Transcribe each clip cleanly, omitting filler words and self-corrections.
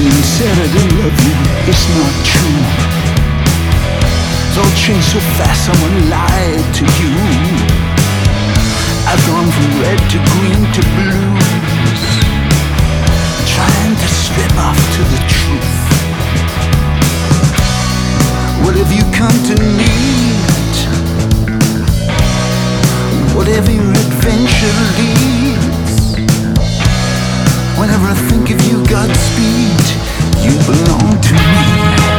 When you said I didn't love you, it's not true. It's all changed so fast, someone lied to you. I've gone from red to green to blues, trying to strip off to the truth. What have you come to need? Whatever your adventure leads. Whenever I think of you, Godspeed, you belong to me.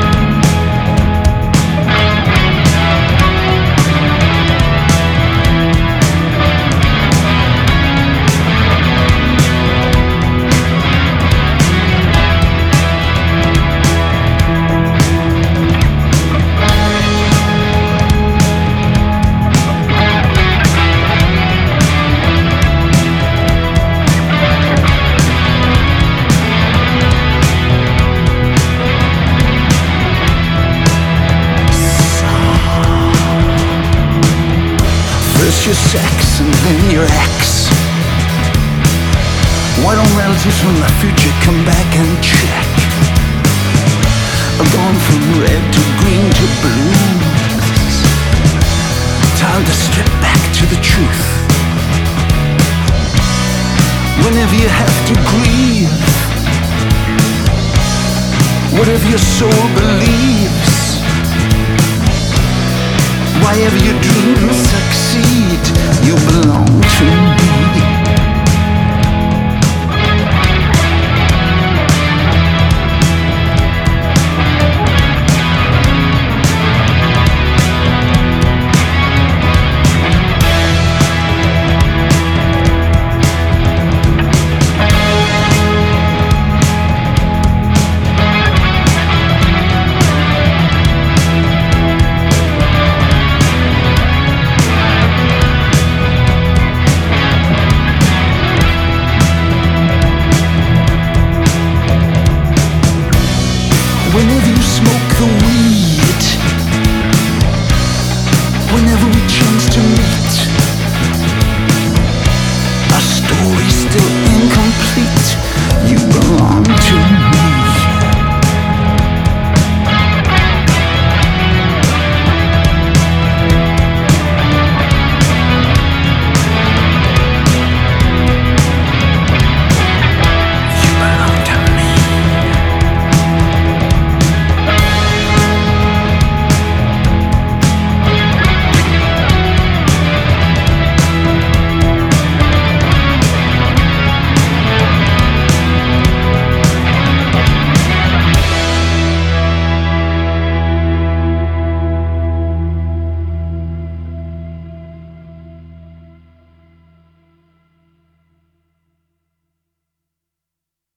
First your sex and then your ex. Why don't relatives from the future come back and check? I've gone from red to green to blues. Time to strip back to the truth. Whenever you have to grieve, whatever your soul believes.